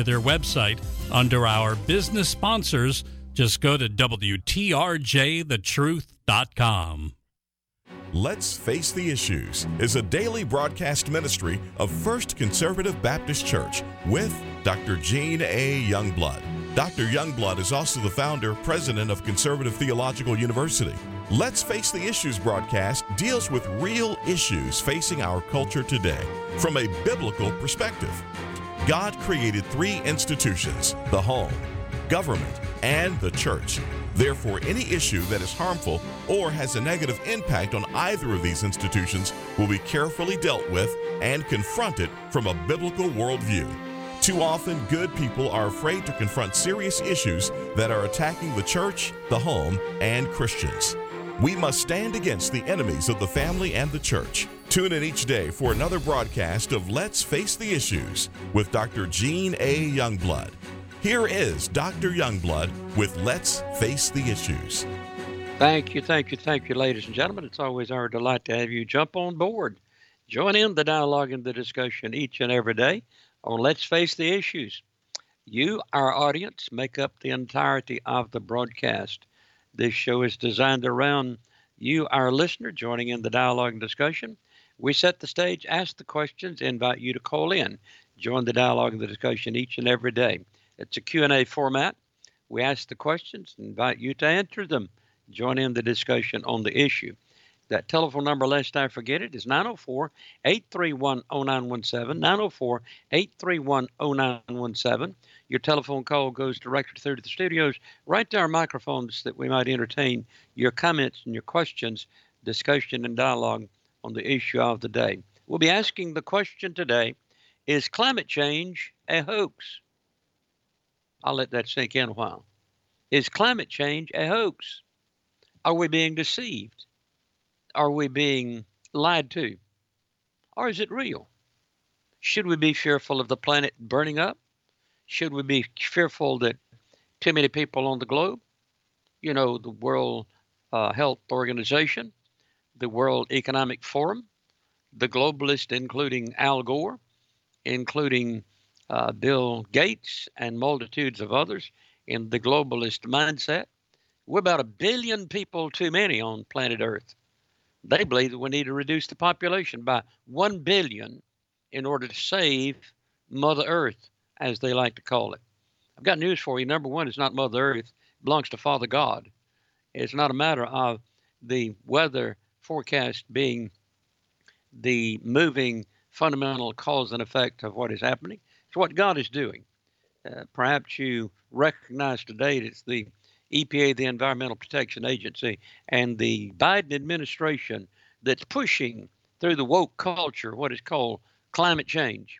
their website under our business sponsors. Just go to WTRJTheTruth.com. Let's Face the Issues is a daily broadcast ministry of First Conservative Baptist Church with Dr. Gene A. Youngblood. Dr. Youngblood is also the founder, president of Conservative Theological University. Let's Face the Issues broadcast deals with real issues facing our culture today from a biblical perspective. God created three institutions: the home, government, and the church. Therefore, any issue that is harmful or has a negative impact on either of these institutions will be carefully dealt with and confronted from a biblical worldview. Too often, good people are afraid to confront serious issues that are attacking the church, the home, and Christians. We must stand against the enemies of the family and the church. Tune in each day for another broadcast of Let's Face the Issues with Dr. Gene A. Youngblood. Here is Dr. Youngblood with Let's Face the Issues. Thank you, ladies and gentlemen. It's always our delight to have you jump on board. Join in the dialogue and the discussion each and every day on Let's Face the Issues. You, our audience, make up the entirety of the broadcast. This show is designed around you, our listener, joining in the dialogue and discussion. We set the stage, ask the questions, invite you to call in. Join the dialogue and the discussion each and every day. It's a Q&A format. We ask the questions, invite you to answer them. Join in the discussion on the issue. That telephone number, lest I forget it, is 904-831-0917, 904-831-0917. Your telephone call goes directly through to the studios, right to our microphones that we might entertain your comments and your questions, discussion and dialogue on the issue of the day. We'll be asking the question today, is climate change a hoax? I'll let that sink in a while. Is climate change a hoax? Are we being deceived? Are we being lied to? Or is it real? Should we be fearful of the planet burning up? Should we be fearful that too many people on the globe, the World Health Organization, the World Economic Forum, the globalists, including Al Gore, including Bill Gates and multitudes of others in the globalist mindset. We're about 1 billion people too many on planet Earth. They believe that we need to reduce the population by 1 billion in order to save Mother Earth, as they like to call it. I've got news for you. Number one, it's not Mother Earth. It belongs to Father God. It's not a matter of the weather forecast being the moving fundamental cause and effect of what is happening. It's what God is doing. Perhaps you recognize today that it's the EPA, the Environmental Protection Agency, and the Biden administration that's pushing through the woke culture what is called climate change.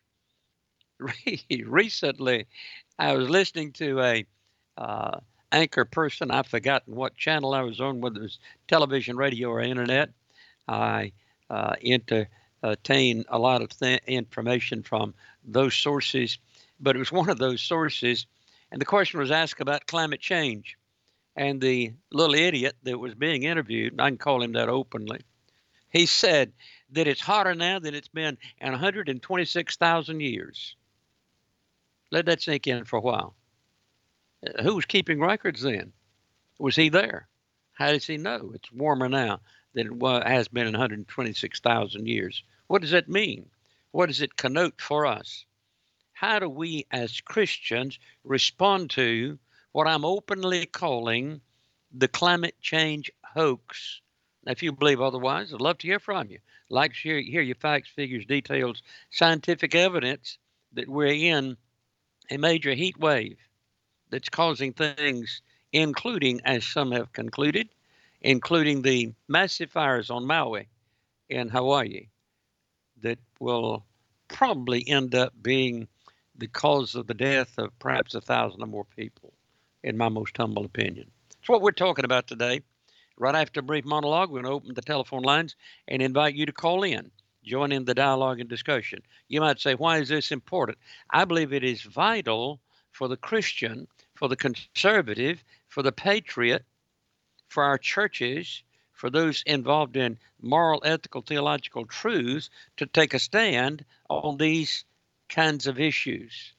Recently, I was listening to a anchor person. I've forgotten what channel I was on, whether it was television, radio, or internet. I entertain a lot of information from those sources, but it was one of those sources, and the question was asked about climate change. And the little idiot that was being interviewed, I can call him that openly, he said that it's hotter now than it's been in 126,000 years. Let that sink in for a while. Who was keeping records then? Was he there? How does he know it's warmer now than it has been in 126,000 years? What does that mean? What does it connote for us? How do we as Christians respond to what I'm openly calling the climate change hoax? Now, if you believe otherwise, I'd love to hear from you. I'd like to hear your facts, figures, details, scientific evidence that we're in a major heat wave that's causing things, including, as some have concluded, including the massive fires on Maui in Hawaii that will probably end up being the cause of the death of perhaps 1,000 or more people, in my most humble opinion. It's what we're talking about today. Right after a brief monologue, we're going to open the telephone lines and invite you to call in, join in the dialogue and discussion. You might say, why is this important? I believe it is vital for the Christian, for the conservative, for the patriot, for our churches, for those involved in moral, ethical, theological truths to take a stand on these kinds of issues.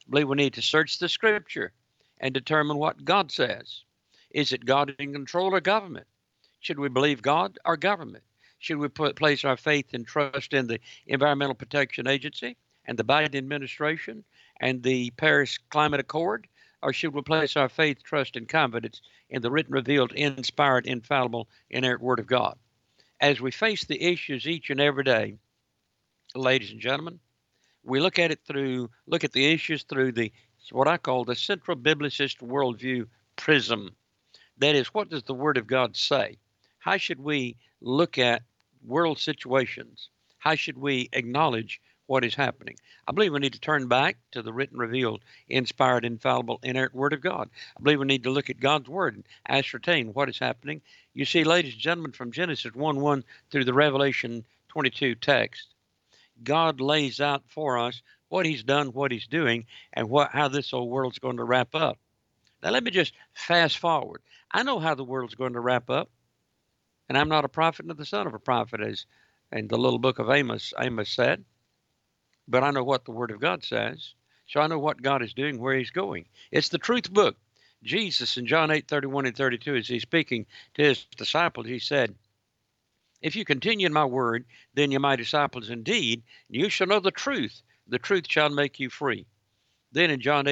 I believe we need to search the Scripture and determine what God says. Is it God in control or government? Should we believe God or government? Should we place our faith and trust in the Environmental Protection Agency and the Biden administration and the Paris Climate Accord? Or should we place our faith, trust, and confidence in the written, revealed, inspired, infallible, inerrant Word of God? As we face the issues each and every day, ladies and gentlemen, we look at the issues through what I call the central biblicist worldview prism. That is, what does the Word of God say? How should we look at world situations? How should we acknowledge what is happening? I believe we need to turn back to the written, revealed, inspired, infallible, inerrant Word of God. I believe we need to look at God's Word and ascertain what is happening. You see, ladies and gentlemen, from Genesis 1:1 through the Revelation 22 text, God lays out for us what He's done, what He's doing, and how this old world's going to wrap up. Now, let me just fast forward. I know how the world's going to wrap up, and I'm not a prophet nor the son of a prophet, as in the little book of Amos said, but I know what the Word of God says, so I know what God is doing, where He's going. It's the truth book. Jesus in John 8:31 and 32, as He's speaking to His disciples, He said, "If you continue in my word, then you're my disciples indeed, and you shall know the truth. The truth shall make you free." Then in John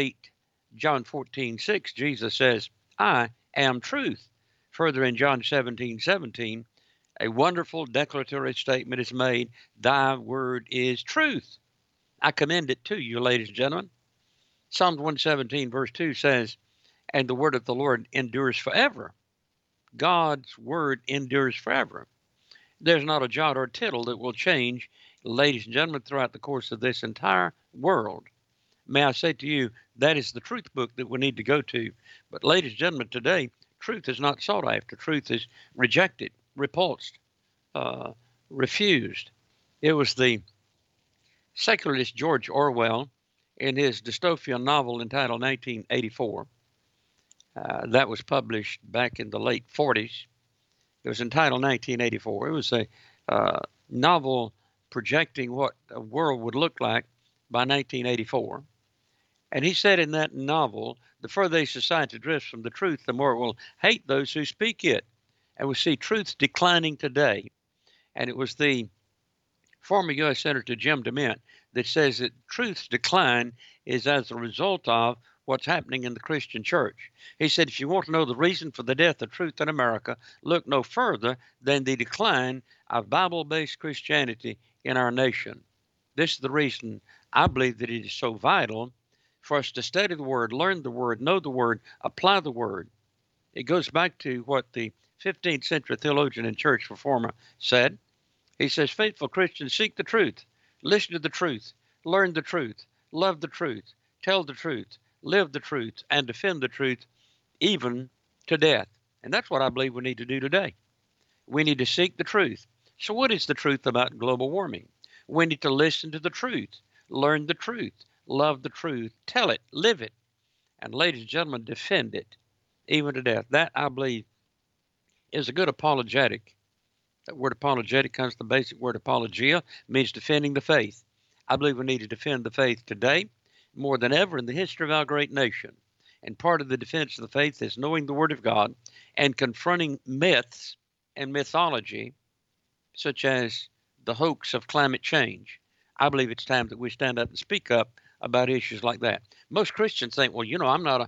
14:6, Jesus says, "I am truth." Further in John 17:17, a wonderful declaratory statement is made, "Thy word is truth." I commend it to you, ladies and gentlemen. Psalms 117 verse 2 says, "And the word of the Lord endures forever." God's word endures forever. There's not a jot or tittle that will change, ladies and gentlemen, throughout the course of this entire world. May I say to you, that is the truth book that we need to go to. But ladies and gentlemen, today, truth is not sought after. Truth is rejected, repulsed, refused. It was the secularist George Orwell in his dystopian novel entitled 1984. That was published back in the late 40s. It was entitled 1984. It was a novel projecting what a world would look like by 1984. And he said in that novel, the further a society drifts from the truth, the more it will hate those who speak it. And we see truth declining today. And it was the former U.S. Senator Jim DeMint that says that truth's decline is as a result of what's happening in the Christian church. He said, if you want to know the reason for the death of truth in America, look no further than the decline of Bible-based Christianity in our nation. This is the reason I believe that it is so vital for us to study the Word, learn the Word, know the Word, apply the Word. It goes back to what the 15th century theologian and church reformer said. He says, faithful Christians seek the truth, listen to the truth, learn the truth, love the truth, tell the truth, live the truth, and defend the truth, even to death. And that's what I believe we need to do today. We need to seek the truth. So what is the truth about global warming? We need to listen to the truth, learn the truth, love the truth, tell it, live it, and ladies and gentlemen, defend it, even to death. That, I believe, is a good apologetic. That word apologetic comes from the basic word apologia, means defending the faith. I believe we need to defend the faith today more than ever in the history of our great nation. And part of the defense of the faith is knowing the Word of God and confronting myths and mythology, such as the hoax of climate change. I believe it's time that we stand up and speak up about issues like that. Most Christians think, well, I'm not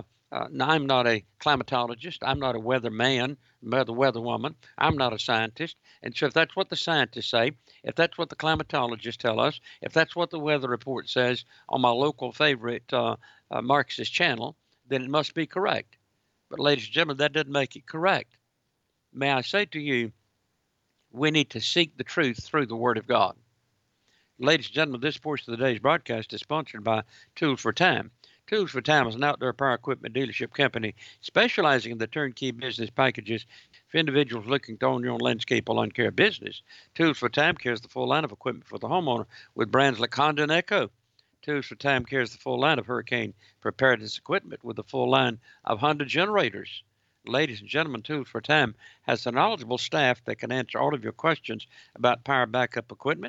a climatologist. I'm not a weatherman, weatherwoman. I'm not a scientist. And so if that's what the scientists say, if that's what the climatologists tell us, if that's what the weather report says on my local favorite Marxist channel, then it must be correct. But ladies and gentlemen, that doesn't make it correct. May I say to you, we need to seek the truth through the Word of God. Ladies and gentlemen, this portion of the day's broadcast is sponsored by Tools for Time. Tools for Time is an outdoor power equipment dealership company specializing in the turnkey business packages for individuals looking to own your own landscape or lawn care business. Tools for Time carries the full line of equipment for the homeowner with brands like Honda and Echo. Tools for Time carries the full line of hurricane preparedness equipment with the full line of Honda generators. Ladies and gentlemen, Tools for Time has a knowledgeable staff that can answer all of your questions about power backup equipment.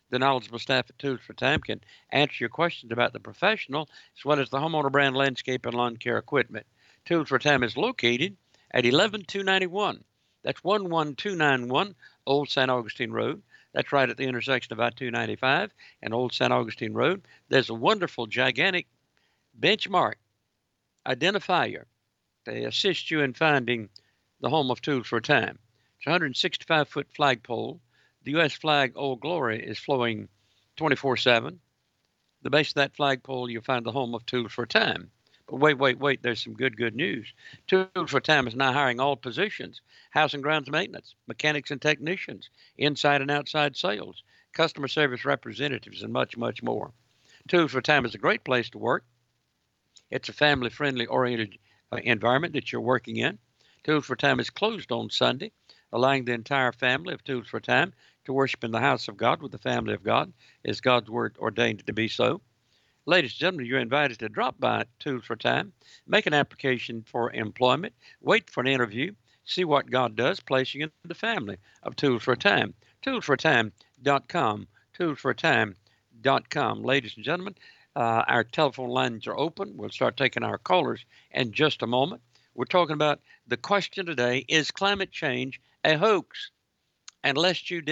The knowledgeable staff at Tools for Time can answer your questions about the professional as well as the homeowner brand landscape and lawn care equipment. Tools for Time is located at 11291. That's 11291 Old St. Augustine Road. That's right at the intersection of I-295 and Old St. Augustine Road. There's a wonderful, gigantic benchmark identifier to assist you in finding the home of Tools for Time. It's a 165-foot flagpole. The U.S. flag, Old Glory, is flowing 24/7. The base of that flagpole, you'll find the home of Tools for Time. But wait, there's some good news. Tools for Time is now hiring all positions: house and grounds maintenance, mechanics and technicians, inside and outside sales, customer service representatives, and much more. Tools for Time is a great place to work. It's a family-friendly oriented environment that you're working in. Tools for Time is closed on Sunday, allowing the entire family of Tools for Time to worship in the house of God with the family of God, as God's word ordained it to be so. Ladies and gentlemen, you're invited to drop by Tools for Time, make an application for employment, wait for an interview, see what God does, placing in the family of Tools for Time. ToolsForTime.com, ToolsForTime.com. Ladies and gentlemen, our telephone lines are open. We'll start taking our callers in just a moment. We're talking about the question today: is climate change a hoax? And lest you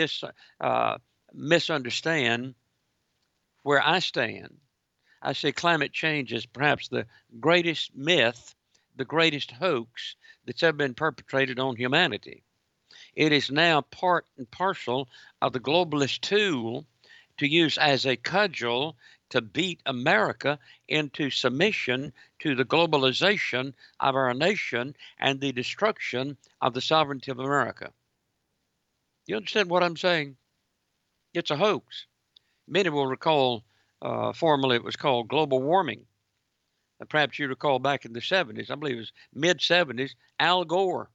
misunderstand where I stand, I say climate change is perhaps the greatest myth, the greatest hoax that's ever been perpetrated on humanity. It is now part and parcel of the globalist tool to use as a cudgel to beat America into submission to the globalization of our nation and the destruction of the sovereignty of America. You understand what I'm saying? It's a hoax. Many will recall, formerly it was called global warming. Perhaps you recall back in the 70s, I believe it was mid-70s, Al Gore.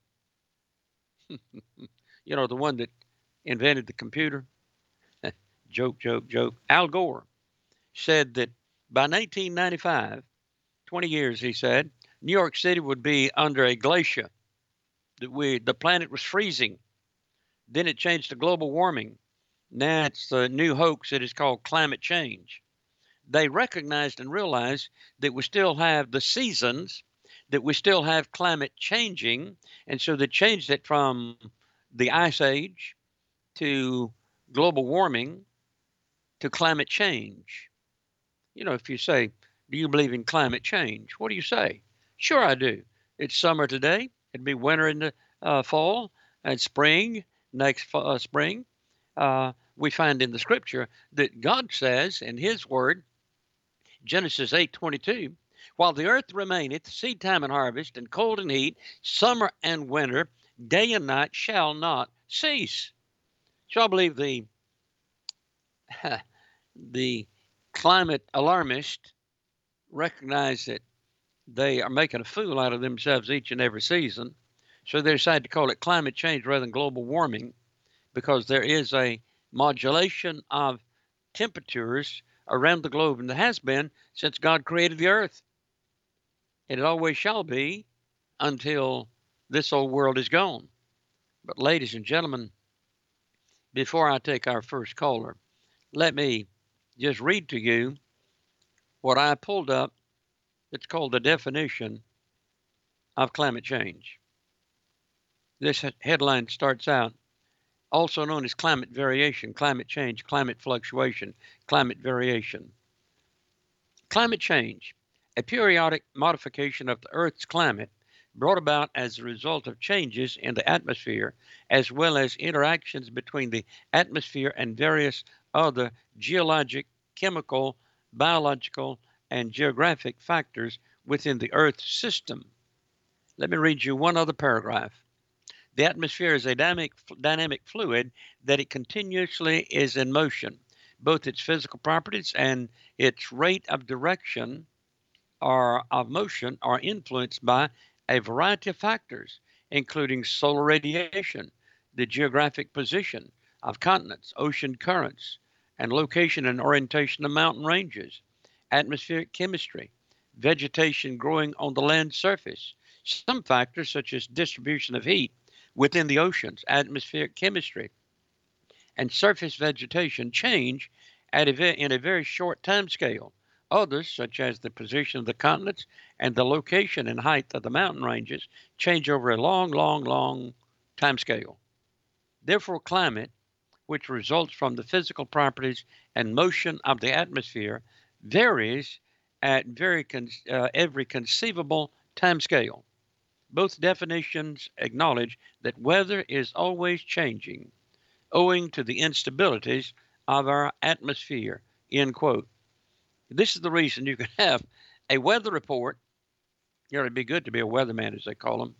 You know, the one that invented the computer. Joke. Al Gore said that by 1995, 20 years, he said, New York City would be under a glacier, that the planet was freezing. Then it changed to global warming. Now it's the new hoax that is called climate change. They recognized and realized that we still have the seasons, that we still have climate changing, and so they changed it from the ice age to global warming to climate change. You know, if you say, do you believe in climate change? What do you say? Sure, I do. It's summer today. It'd be winter in the fall and spring next spring. We find in the scripture that God says in his word, Genesis 8:22, while the earth remaineth, seed time and harvest, and cold and heat, summer and winter, day and night shall not cease. So I believe the climate alarmists recognize that they are making a fool out of themselves each and every season. So they decided to call it climate change rather than global warming, because there is a modulation of temperatures around the globe, and there has been since God created the earth. And it always shall be until this old world is gone. But ladies and gentlemen, before I take our first caller, let me just read to you what I pulled up. It's called the definition of climate change. This headline starts out, also known as climate variation, climate change, climate fluctuation, climate variation. Climate change, a periodic modification of the Earth's climate brought about as a result of changes in the atmosphere, as well as interactions between the atmosphere and various other geologic, chemical, biological, and geographic factors within the Earth's system. Let me read you one other paragraph. The atmosphere is a dynamic fluid that it continuously is in motion. Both its physical properties and its rate of direction or of motion are influenced by a variety of factors, including solar radiation, the geographic position of continents, ocean currents, and location and orientation of mountain ranges, atmospheric chemistry, vegetation growing on the land surface, some factors such as distribution of heat within the oceans, atmospheric chemistry, and surface vegetation change in a very short time scale. Others, such as the position of the continents and the location and height of the mountain ranges, change over a long, long, long time scale. Therefore, climate, which results from the physical properties and motion of the atmosphere, varies at every conceivable time scale. Both definitions acknowledge that weather is always changing, owing to the instabilities of our atmosphere. End quote. This is the reason you can have a weather report. You know, it'd be good to be a weatherman, as they call them.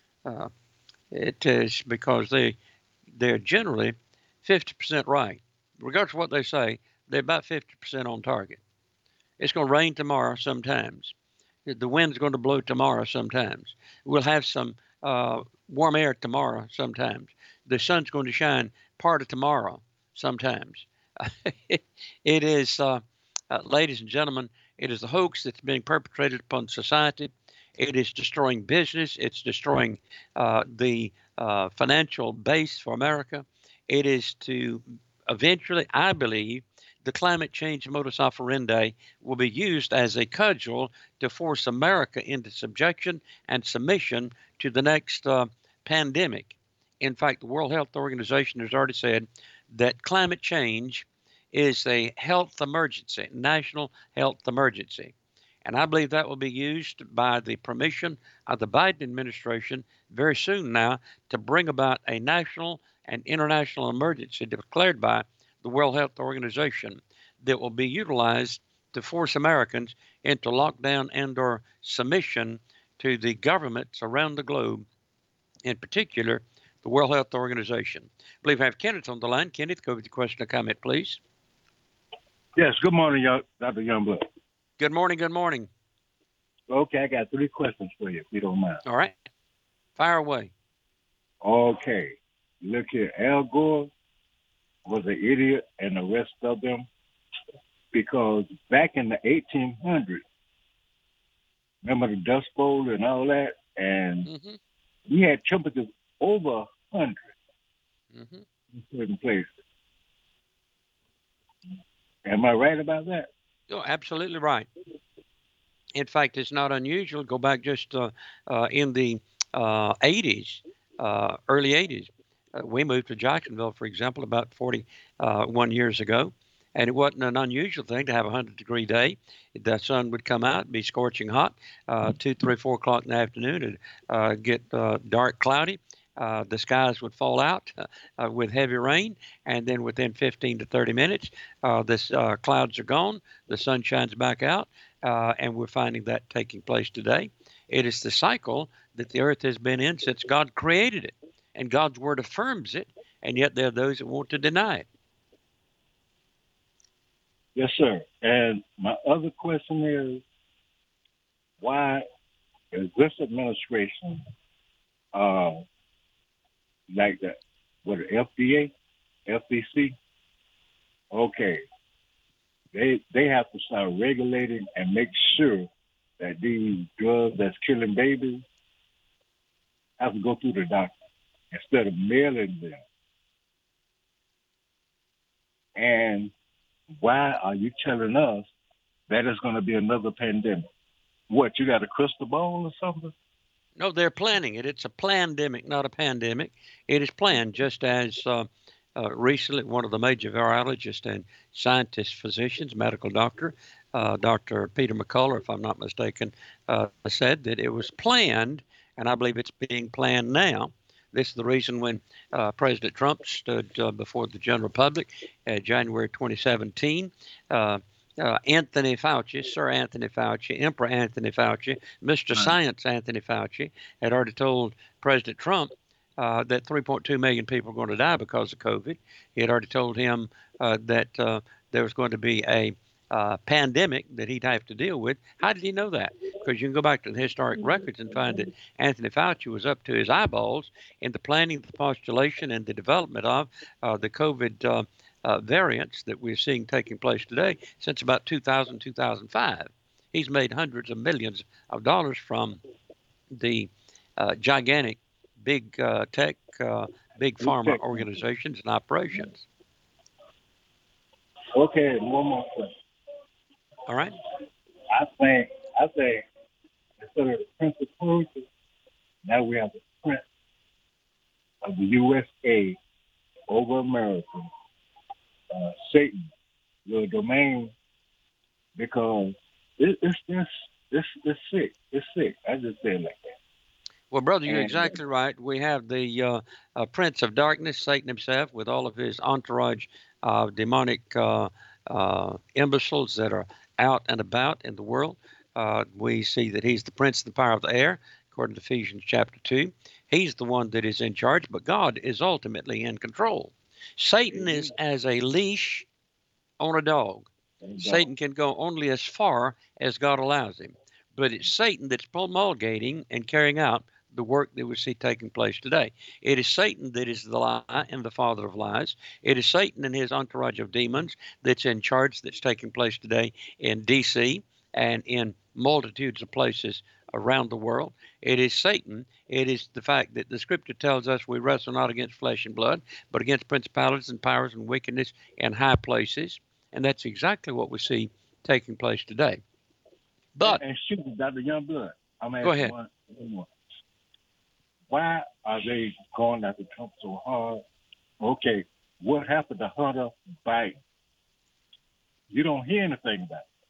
It is because they're generally 50% right. Regardless of what they say, they're about 50% on target. It's going to rain tomorrow sometimes. The wind's going to blow tomorrow sometimes. We'll have some warm air tomorrow sometimes. The sun's going to shine part of tomorrow sometimes. It is, ladies and gentlemen, it is a hoax that's being perpetrated upon society. It is destroying business. It's destroying the financial base for America. It is to eventually, I believe, the climate change modus operandi will be used as a cudgel to force America into subjection and submission to the next pandemic. In fact, the World Health Organization has already said that climate change is a health emergency, national health emergency. And I believe that will be used by the permission of the Biden administration very soon now to bring about a national and international emergency declared by the World Health Organization that will be utilized to force Americans into lockdown and or submission to the governments around the globe, in particular, the World Health Organization. I believe I have Kenneth on the line. Kenneth, go with your question or comment, please. Yes, good morning, Dr. Youngblood. Good morning, good morning. Okay, I got 3 questions for you, if you don't mind. All right. Fire away. Okay. Look here, Al Gore was an idiot and the rest of them, because back in the 1800s, remember the Dust Bowl and all that, and we had temperatures over 100 in certain places. Am I right about that? You're absolutely right. In fact, it's not unusual. Go back just in the 80s, early 80s. We moved to Jacksonville, for example, about 41 years ago, and it wasn't an unusual thing to have a 100-degree day. The sun would come out, be scorching hot, 2, 3, 4 o'clock in the afternoon, and get dark, cloudy. The skies would fall out with heavy rain, and then within 15 to 30 minutes, the clouds are gone, the sun shines back out, and we're finding that taking place today. It is the cycle that the earth has been in since God created it, and God's word affirms it, and yet there are those that want to deny it. Yes, sir. And my other question is, why is this administration like that? What, FDA, FCC? Okay. They have to start regulating and make sure that these drugs that's killing babies have to go through the doctor instead of mailing them. And why are you telling us that it's going to be another pandemic? What, you got a crystal ball or something? No, they're planning it. It's a plandemic, not a pandemic. It is planned, just as recently one of the major virologists and scientist physicians, medical doctor, Dr. Peter McCullough, if I'm not mistaken, said that it was planned, and I believe it's being planned now. This is the reason when President Trump stood before the general public in January 2017, Anthony Fauci, Sir Anthony Fauci, Emperor Anthony Fauci, Mr. Science Anthony Fauci had already told President Trump that 3.2 million people are going to die because of COVID. He had already told him that there was going to be a pandemic that he'd have to deal with. How did he know that? Because you can go back to the historic records and find that Anthony Fauci was up to his eyeballs in the planning, the postulation, and the development of the COVID variants that we're seeing taking place today since about 2000, 2005. He's made hundreds of millions of dollars from the gigantic big tech, big pharma organizations and operations. Okay, one more question. All right. I think instead of the Prince of Persia, now we have the Prince of the USA over America, Satan, your domain, because it's sick. It's sick. I just say it like that. Well, brother, you're And exactly right. We have the Prince of Darkness, Satan himself, with all of his entourage of demonic imbeciles that are out and about in the world. We see that he's the prince of the power of the air, according to Ephesians chapter 2. He's the one that is in charge, but God is ultimately in control. Satan is as a leash on a dog. Satan can go only as far as God allows him. But it's Satan that's promulgating and carrying out the work that we see taking place today. It is Satan that is the lie and the father of lies. It is Satan and his entourage of demons that's in charge, that's taking place today in D.C. and in multitudes of places around the world. It is Satan. It is the fact that the scripture tells us we wrestle not against flesh and blood, but against principalities and powers and wickedness in high places. And that's exactly what we see taking place today. But and shoot, Dr. Youngblood, I'm asking go ahead. one more. Why are they going after Trump so hard? Okay, what happened to Hunter Biden? You don't hear anything about it.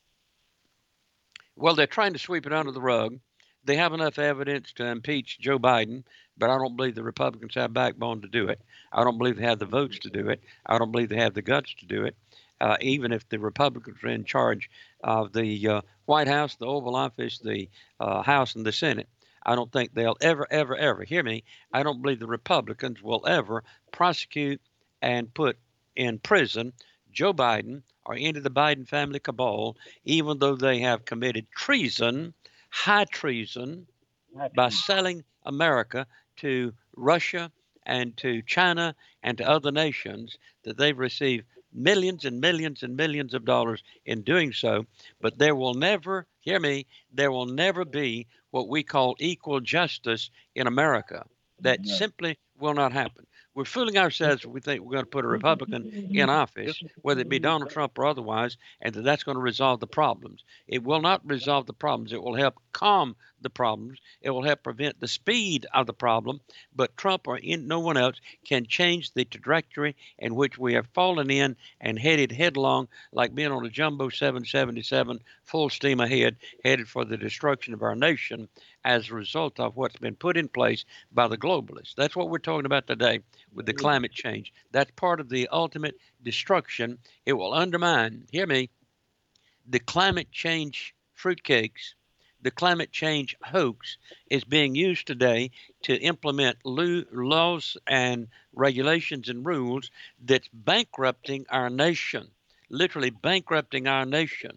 Well, they're trying to sweep it under the rug. They have enough evidence to impeach Joe Biden, but I don't believe the Republicans have backbone to do it. I don't believe they have the votes to do it. I don't believe they have the guts to do it. Even if the Republicans are in charge of the White House, the Oval Office, the House, and the Senate, I don't think they'll ever, hear me, I don't believe the Republicans will ever prosecute and put in prison Joe Biden or any of the Biden family cabal, even though they have committed treason, high treason, by selling America to Russia and to China and to other nations, that they've received millions and millions and millions of dollars in doing so. But there will never, hear me, there will never be what we call equal justice in America. That simply will not happen. We're fooling ourselves if we think we're going to put a Republican in office, whether it be Donald Trump or otherwise, and that's going to resolve the problems. It will not resolve the problems. It will help calm the problems. It will help prevent the speed of the problem. But Trump or no one else can change the trajectory in which we have fallen in and headed headlong, like being on a jumbo 777, full steam ahead, headed for the destruction of our nation as a result of what's been put in place by the globalists. That's what we're talking about today with the climate change. That's part of the ultimate destruction. It will undermine, hear me, the climate change fruitcakes. The climate change hoax is being used today to implement laws and regulations and rules that's bankrupting our nation, literally bankrupting our nation.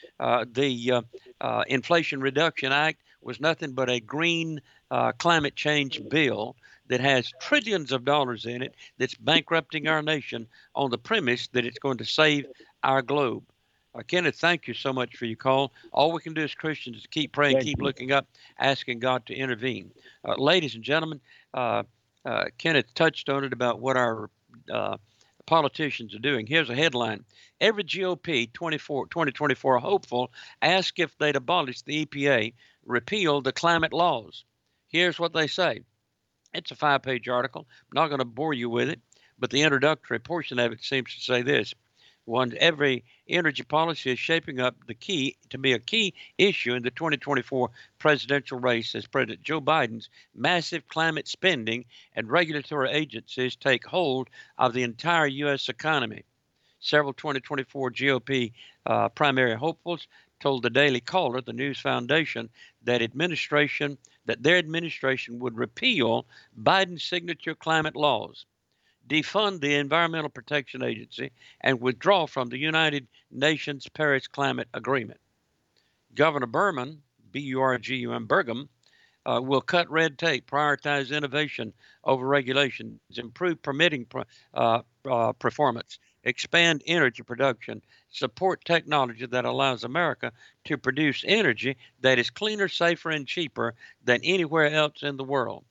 The Inflation Reduction Act was nothing but a green climate change bill that has trillions of dollars in it that's bankrupting our nation on the premise that it's going to save our globe. Kenneth, thank you so much for your call. All we can do as Christians is keep praying, keep looking up, asking God to intervene. Ladies and gentlemen, Kenneth touched on it about what our politicians are doing. Here's a headline. Every GOP 2024 hopeful asked if they'd abolish the EPA, repeal the climate laws. Here's what they say. It's a 5-page article. I'm not going to bore you with it, but the introductory portion of it seems to say this. One, every energy policy is shaping up to be a key issue in the 2024 presidential race as President Joe Biden's massive climate spending and regulatory agencies take hold of the entire U.S. economy. Several 2024 GOP primary hopefuls told the Daily Caller, the news foundation, that their administration would repeal Biden's signature climate laws, defund the Environmental Protection Agency, and withdraw from the United Nations Paris Climate Agreement. Governor Burgum, Burgum, will cut red tape, prioritize innovation over regulations, improve permitting performance, expand energy production, support technology that allows America to produce energy that is cleaner, safer, and cheaper than anywhere else in the world.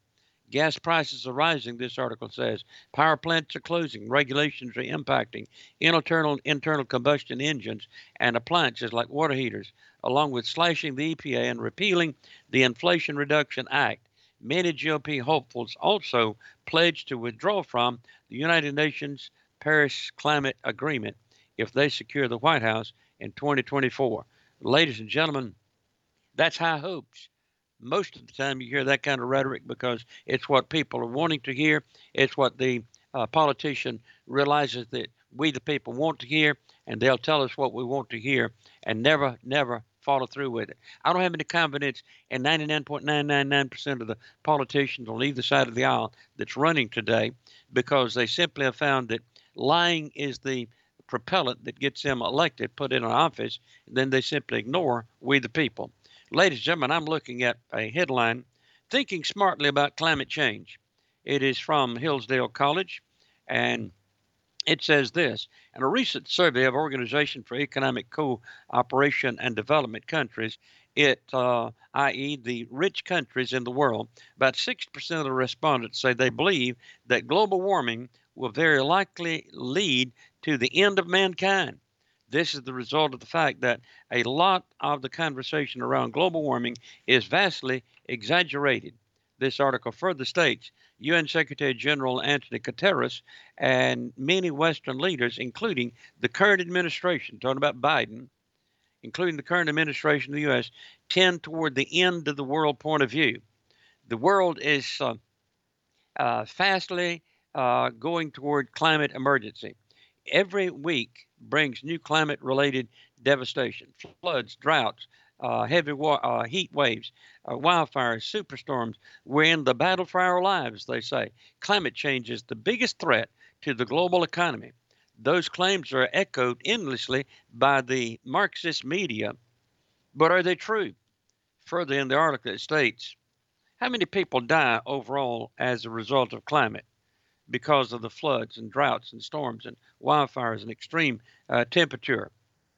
Gas prices are rising, this article says. Power plants are closing. Regulations are impacting internal combustion engines and appliances like water heaters, along with slashing the EPA and repealing the Inflation Reduction Act. Many GOP hopefuls also pledged to withdraw from the United Nations Paris Climate Agreement if they secure the White House in 2024. Ladies and gentlemen, that's high hopes. Most of the time you hear that kind of rhetoric because it's what people are wanting to hear. It's what the politician realizes that we the people want to hear, and they'll tell us what we want to hear and never follow through with it. I don't have any confidence in 99.999% of the politicians on either side of the aisle that's running today, because they simply have found that lying is the propellant that gets them elected, put in an office, and then they simply ignore we the people. Ladies and gentlemen, I'm looking at a headline, Thinking Smartly About Climate Change. It is from Hillsdale College, and it says this: in a recent survey of Organization for Economic Cooperation and Development countries, i.e. the rich countries in the world, about 60% of the respondents say they believe that global warming will very likely lead to the end of mankind. This is the result of the fact that a lot of the conversation around global warming is vastly exaggerated. This article further states UN Secretary General Antonio Guterres and many Western leaders, including the current administration, talking about Biden, including the current administration of the U.S., tend toward the end of the world point of view. The world is fastly going toward climate emergency. Every week brings new climate-related devastation, floods, droughts, heavy heat waves, wildfires, superstorms. We're in the battle for our lives, they say. Climate change is the biggest threat to the global economy. Those claims are echoed endlessly by the Marxist media, but are they true? Further in the article, it states, how many people die overall as a result of climate? Because of the floods and droughts and storms and wildfires and extreme temperature.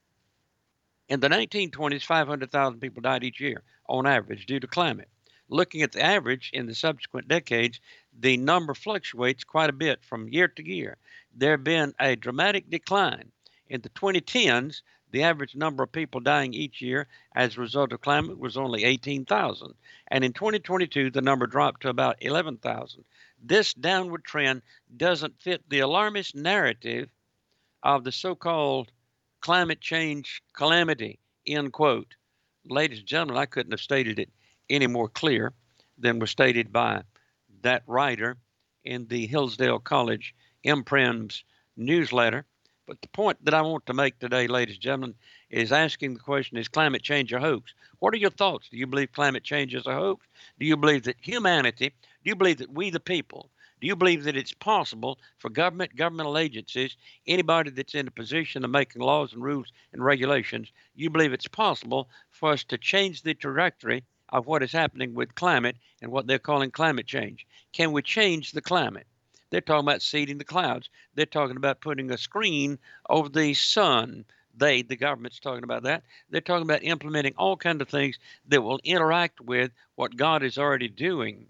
In the 1920s, 500,000 people died each year on average due to climate. Looking at the average in the subsequent decades, the number fluctuates quite a bit from year to year. There have been a dramatic decline. In the 2010s, the average number of people dying each year as a result of climate was only 18,000. And in 2022, the number dropped to about 11,000. This downward trend doesn't fit the alarmist narrative of the so-called climate change calamity, end quote. Ladies and gentlemen, I couldn't have stated it any more clear than was stated by that writer in the Hillsdale College Imprims newsletter. But the point that I want to make today, ladies and gentlemen, is asking the question, is climate change a hoax? What are your thoughts? Do you believe climate change is a hoax? Do you believe that humanity, do you believe that we the people, do you believe that it's possible for governmental agencies, anybody that's in a position of making laws and rules and regulations, you believe it's possible for us to change the trajectory of what is happening with climate and what they're calling climate change? Can we change the climate? They're talking about seeding the clouds. They're talking about putting a screen over the sun. The government's talking about that. They're talking about implementing all kinds of things that will interact with what God is already doing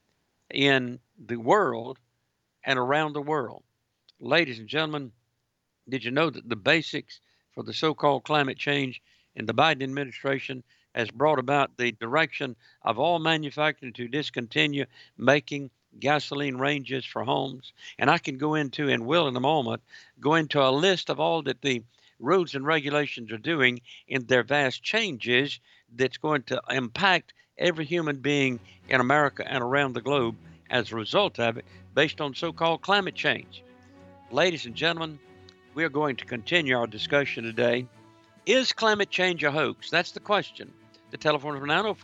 in the world and around the world. Ladies and gentlemen, did you know that the basics for the so-called climate change in the Biden administration has brought about the direction of all manufacturing to discontinue making gasoline ranges for homes? And I can go into, and will in a moment, go into a list of all that the rules and regulations are doing in their vast changes that's going to impact every human being in America and around the globe as a result of it, based on so-called climate change. Ladies and gentlemen, we are going to continue our discussion today. Is climate change a hoax? That's the question. The telephone is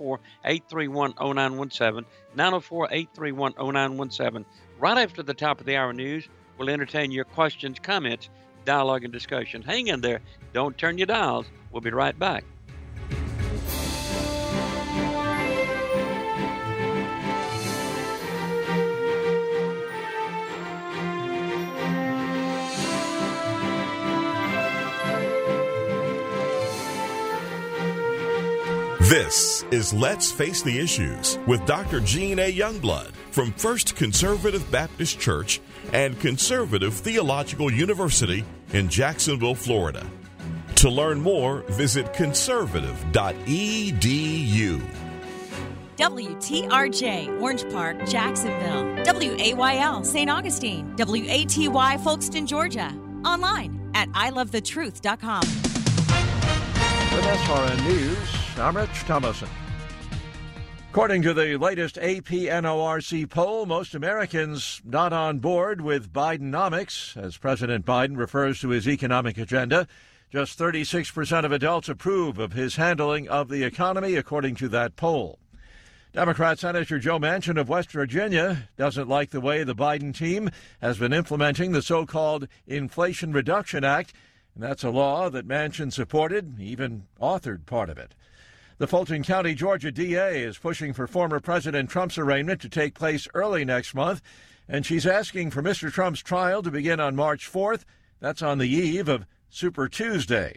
904-831-0917, 904-831-0917. Right after the top of the hour news, we'll entertain your questions, comments, dialogue, and discussion. Hang in there. Don't turn your dials. We'll be right back. This is Let's Face the Issues with Dr. Gene A. Youngblood. from First Conservative Baptist Church and Conservative Theological University in Jacksonville, Florida. To learn more, visit conservative.edu. WTRJ, Orange Park, Jacksonville. WAYL, St. Augustine. WATY, Folkston, Georgia. Online at ilovethetruth.com. With SRN News, I'm Rich Thomason. According to the latest AP NORC poll, most Americans not on board with Bidenomics, as President Biden refers to his economic agenda. Just 36% of adults approve of his handling of the economy, according to that poll. Democrat Senator Joe Manchin of West Virginia doesn't like the way the Biden team has been implementing the so-called Inflation Reduction Act, and that's a law that Manchin supported, even authored part of it. The Fulton County, Georgia DA is pushing for former President Trump's arraignment to take place early next month, and she's asking for Mr. Trump's trial to begin on March 4th. That's on the eve of Super Tuesday.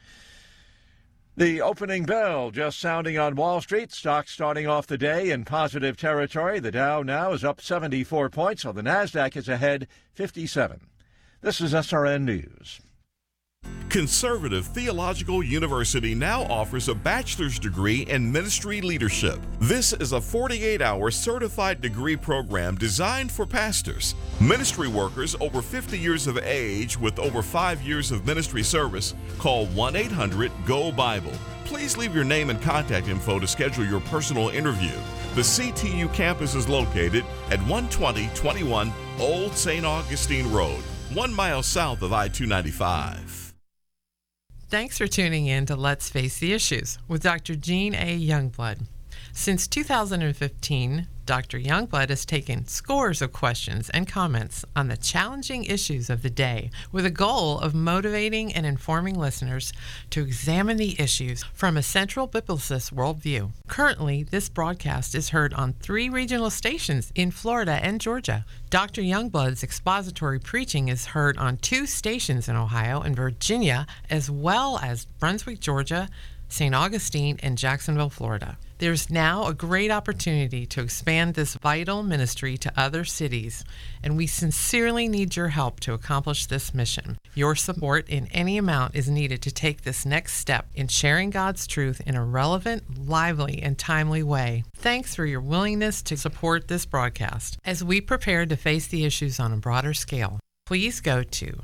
The opening bell just sounding on Wall Street. Stocks starting off the day in positive territory. The Dow now is up 74 points, while the Nasdaq is ahead 57. This is SRN News. Conservative Theological University now offers a bachelor's degree in ministry leadership. This is a 48-hour certified degree program designed for pastors, ministry workers over 50 years of age with over 5 years of ministry service. Call 1-800-GO-BIBLE. Please leave your name and contact info to schedule your personal interview. The CTU campus is located at 12021 Old St. Augustine Road, 1 mile south of I-295. Thanks for tuning in to Let's Face the Issues with Dr. Jean A. Youngblood. Since 2015, Dr. Youngblood has taken scores of questions and comments on the challenging issues of the day with a goal of motivating and informing listeners to examine the issues from a central biblicist worldview. Currently, this broadcast is heard on 3 regional stations in Florida and Georgia. Dr. Youngblood's expository preaching is heard on 2 stations in Ohio and Virginia, as well as Brunswick, Georgia, St. Augustine, and Jacksonville, Florida. There's now a great opportunity to expand this vital ministry to other cities, and we sincerely need your help to accomplish this mission. Your support in any amount is needed to take this next step in sharing God's truth in a relevant, lively, and timely way. Thanks for your willingness to support this broadcast as we prepare to face the issues on a broader scale. Please go to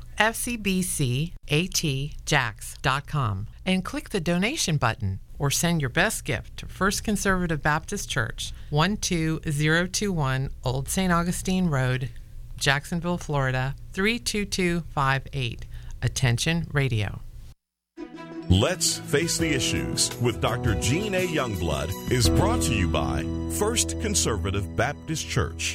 fcbcatjax.com and click the donation button, or send your best gift to First Conservative Baptist Church, 12021 Old St. Augustine Road, Jacksonville, Florida, 32258. Attention Radio. Let's Face the Issues with Dr. Jean A. Youngblood is brought to you by First Conservative Baptist Church.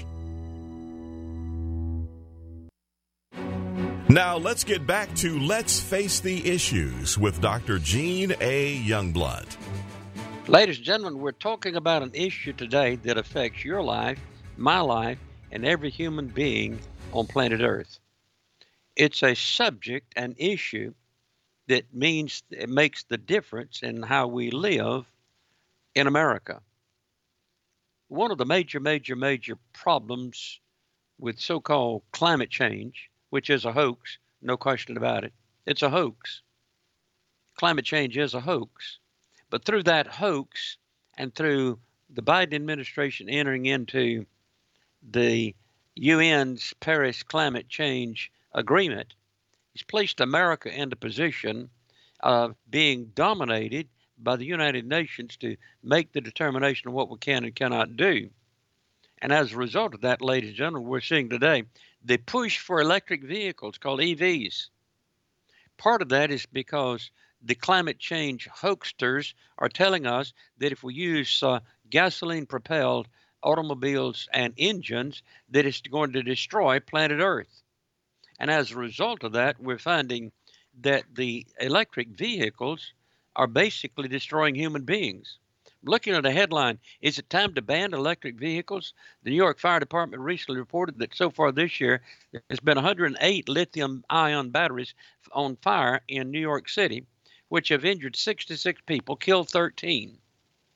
Now let's get back to Let's Face the Issues with Dr. Jean A. Youngblood. Ladies and gentlemen, we're talking about an issue today that affects your life, my life, and every human being on planet Earth. It's a subject, an issue that means it makes the difference in how we live in America. One of the major problems with so-called climate change, which is a hoax, no question about it. It's a hoax. Climate change is a hoax. But through that hoax and through the Biden administration entering into the UN's Paris Climate Change Agreement, it's placed America in the position of being dominated by the United Nations to make the determination of what we can and cannot do. And as a result of that, ladies and gentlemen, we're seeing today the push for electric vehicles called EVs. Part of that is because the climate change hoaxsters are telling us that if we use gasoline-propelled automobiles and engines, that it's going to destroy planet Earth. And as a result of that, we're finding that the electric vehicles are basically destroying human beings. Looking at a headline, is it time to ban electric vehicles? The New York Fire Department recently reported that so far this year, there's been 108 lithium-ion batteries on fire in New York City, which have injured 66 people, killed 13.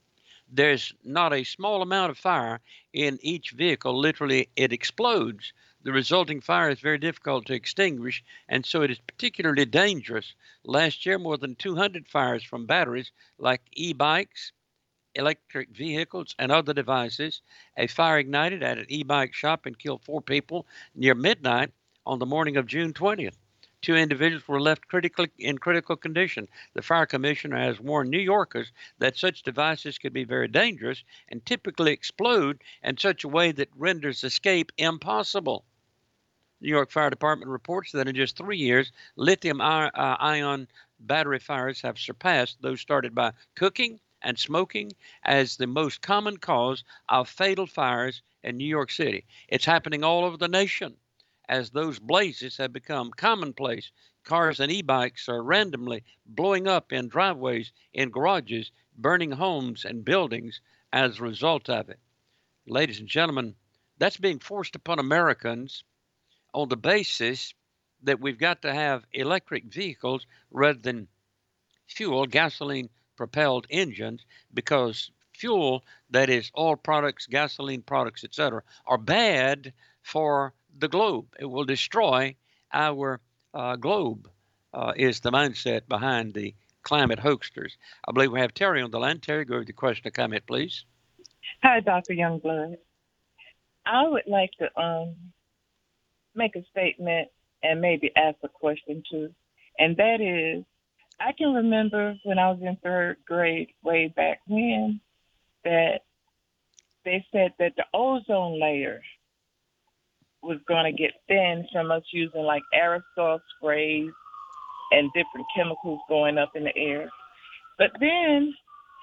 there's not a small amount of fire in each vehicle. Literally, it explodes. The resulting fire is very difficult to extinguish, and so it is particularly dangerous. Last year, more than 200 fires from batteries like e-bikes, electric vehicles, and other devices. A fire ignited at an e-bike shop and killed 4 people near midnight on the morning of June 20th. 2 individuals were left in critical condition. The fire commissioner has warned New Yorkers that such devices could be very dangerous and typically explode in such a way that renders escape impossible. New York Fire Department reports that in just 3 years, lithium-ion battery fires have surpassed those started by cooking and smoking as the most common cause of fatal fires in New York City. It's happening all over the nation as those blazes have become commonplace. Cars and e-bikes are randomly blowing up in driveways, in garages, burning homes and buildings as a result of it. Ladies and gentlemen, that's being forced upon Americans on the basis that we've got to have electric vehicles rather than fuel, gasoline-propelled engines, because fuel, that is oil products, gasoline products, etc., are bad for the globe. It will destroy our globe, is the mindset behind the climate hoaxers. I believe we have Terry on the line. Terry, go with the question or comment, please. Hi, Dr. Youngblood. I would like to make a statement and maybe ask a question too. And that is, I can remember when I was in 3rd grade way back when that they said that the ozone layer was going to get thin from us using like aerosol sprays and different chemicals going up in the air. But then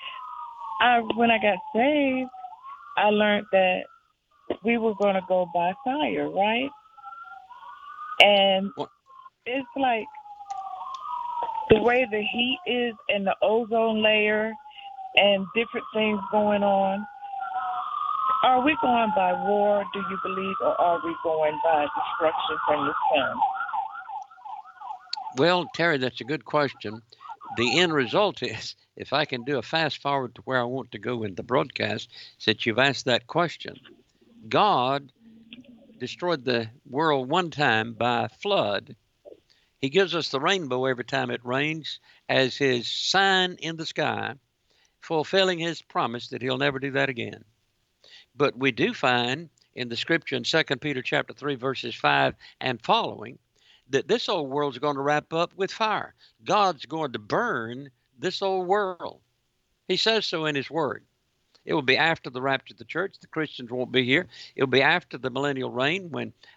when I got saved, I learned that we were going to go by fire, right? And it's like the way the heat is and the ozone layer and different things going on. Are we going by war, do you believe, or are we going by destruction from the sun? Well, Terry, that's a good question. The end result is, if I can do a fast forward to where I want to go in the broadcast, since you've asked that question, God destroyed the world one time by flood. He gives us the rainbow every time it rains as his sign in the sky, fulfilling his promise that he'll never do that again. But we do find in the scripture in 2 Peter chapter 3, verses 5 and following, that this old world's going to wrap up with fire. God's going to burn this old world. He says so in his word. It will be after the rapture of the church. The Christians won't be here. It will be after the millennial reign,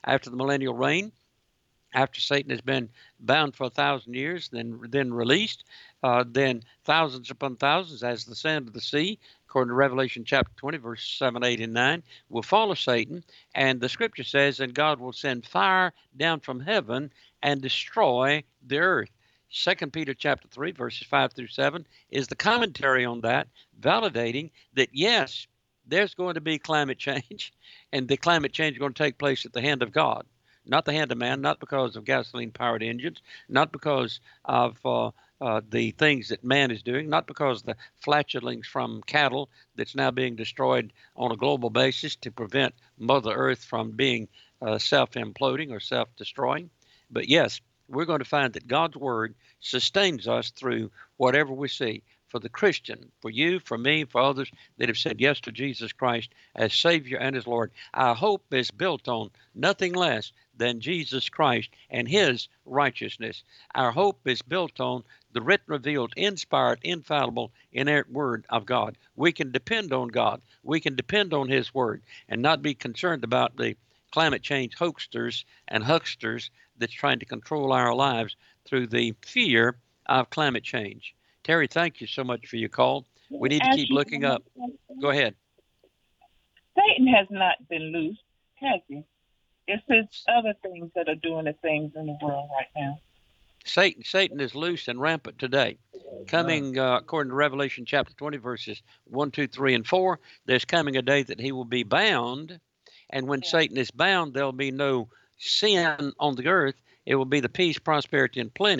after Satan has been bound for 1,000 years, then released, then thousands upon thousands as the sand of the sea, according to Revelation chapter 20, verse 7, 8, and 9, will follow Satan. And the scripture says, and God will send fire down from heaven and destroy the earth. 2 Peter chapter 3, verses 5 through 7 is the commentary on that, validating that, yes, there's going to be climate change, and the climate change is going to take place at the hand of God, not the hand of man, not because of gasoline-powered engines, not because of the things that man is doing, not because of the flatulence from cattle that's now being destroyed on a global basis to prevent Mother Earth from being self-imploding or self-destroying. But yes, we're going to find that God's word sustains us through whatever we see. For the Christian, for you, for me, for others that have said yes to Jesus Christ as Savior and as Lord, our hope is built on nothing less than Jesus Christ and his righteousness. Our hope is built on the written, revealed, inspired, infallible, inerrant word of God. We can depend on God. We can depend on his word and not be concerned about the climate change hoaxers and hucksters that's trying to control our lives through the fear of climate change. Terry, thank you so much for your call. We need to keep looking up. Go ahead. Satan has not been loose, has he? It's his other things that are doing the things in the world right now. Satan is loose and rampant today. Coming, according to Revelation chapter 20, verses 1, 2, 3, and 4, there's coming a day that he will be bound. And when Satan is bound, there'll be no sin on the earth. It will be the peace, prosperity, and plenty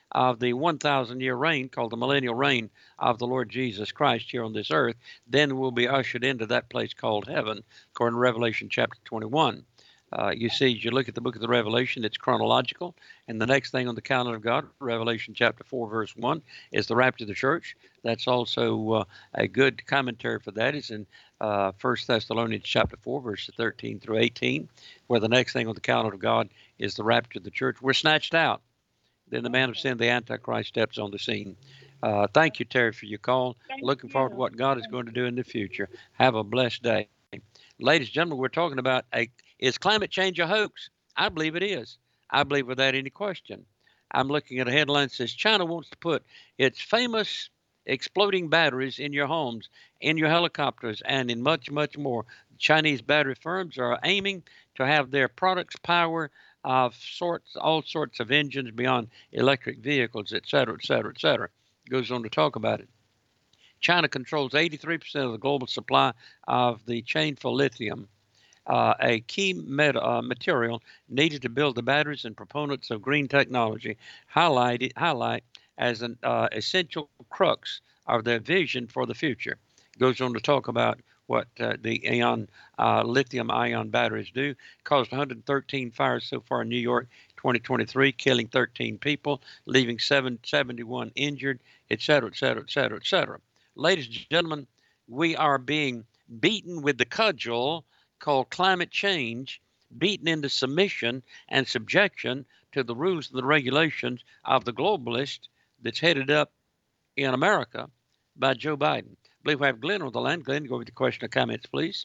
of the 1,000-year reign called the millennial reign of the Lord Jesus Christ here on this earth. Then we'll be ushered into that place called heaven, according to Revelation chapter 21. You see, as you look at the book of the Revelation, it's chronological. And the next thing on the calendar of God, Revelation chapter 4, verse 1, is the rapture of the church. That's also a good commentary for that is in 1 Thessalonians chapter 4, verses 13 through 18, where the next thing on the calendar of God is the rapture of the church. We're snatched out. Then the man of sin, the Antichrist, steps on the scene. Thank you, Terry, for your call. Looking forward to what God is going to do in the future. Have a blessed day. Ladies and gentlemen, we're talking about is climate change a hoax? I believe it is. I believe without any question. I'm looking at a headline that says China wants to put its famous exploding batteries in your homes, in your helicopters, and in much, much more. Chinese battery firms are aiming to have their products power of all sorts of engines beyond electric vehicles, et cetera, et cetera, et cetera. Goes on to talk about it. China controls 83% of the global supply of the chain for lithium, a key material needed to build the batteries and proponents of green technology, highlight as an essential crux of their vision for the future. Goes on to talk about what the lithium-ion batteries do. Caused 113 fires so far in New York, 2023, killing 13 people, leaving 71 injured, et cetera, et cetera, et cetera, et cetera. Ladies and gentlemen, we are being beaten with the cudgel called climate change, beaten into submission and subjection to the rules and the regulations of the globalist that's headed up in America by Joe Biden. I believe we have Glenn on the line. Glenn, go with the question or comments, please.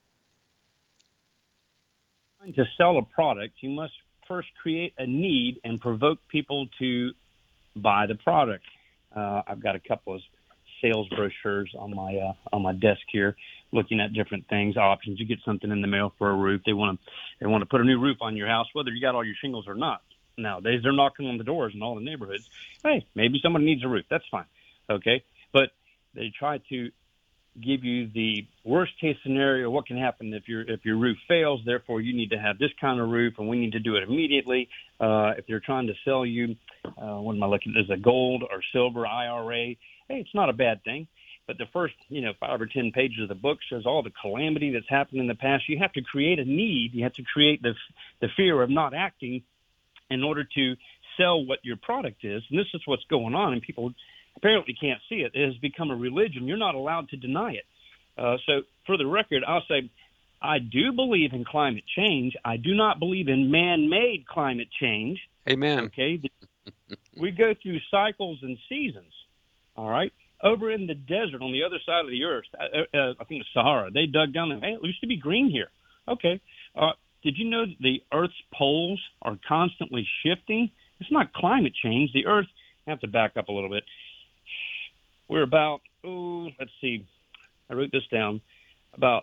To sell a product, you must first create a need and provoke people to buy the product. I've got a couple of sales brochures on my desk here, looking at different things, options. You get something in the mail for a roof. They want to put a new roof on your house, whether you got all your shingles or not. Nowadays, they're knocking on the doors in all the neighborhoods. Hey, maybe somebody needs a roof. That's fine, okay? But they try to give you the worst case scenario. What can happen if your roof fails? Therefore, you need to have this kind of roof, and we need to do it immediately. If they're trying to sell you, what am I looking at? Is a gold or silver IRA? Hey, it's not a bad thing. But the first, 5 or 10 pages of the book shows all the calamity that's happened in the past. You have to create a need. You have to create the fear of not acting in order to sell what your product is. And this is what's going on, and people apparently can't see it. It has become a religion. You're not allowed to deny it. So for the record, I'll say I do believe in climate change. I do not believe in man-made climate change. Amen. Okay? We go through cycles and seasons, all right? Over in the desert on the other side of the earth, I think it's Sahara, they dug down there. Hey, it used to be green here. Okay. Did you know that the Earth's poles are constantly shifting? It's not climate change. The Earth, I have to back up a little bit. We're about, let's see, I wrote this down, about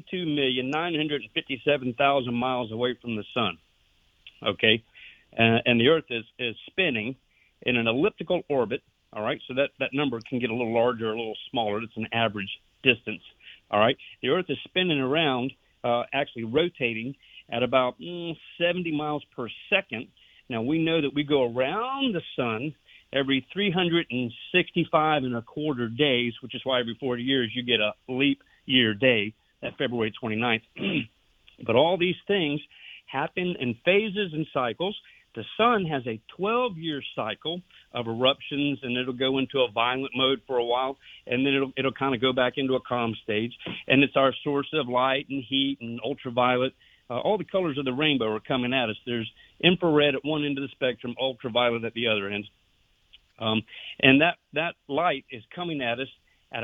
92,957,000 miles away from the sun. Okay. And the Earth is spinning in an elliptical orbit. All right, so that number can get a little larger or a little smaller. It's an average distance. All right, the Earth is spinning around, actually rotating at about 70 miles per second. Now, we know that we go around the sun every 365 and a quarter days, which is why every 40 years you get a leap year day, that February 29th. But all these things happen in phases and cycles. The sun has a 12-year cycle of eruptions, and it'll go into a violent mode for a while, and then it'll kind of go back into a calm stage. And it's our source of light and heat and ultraviolet. All the colors of the rainbow are coming at us. There's infrared at one end of the spectrum, ultraviolet at the other end. And that light is coming at us at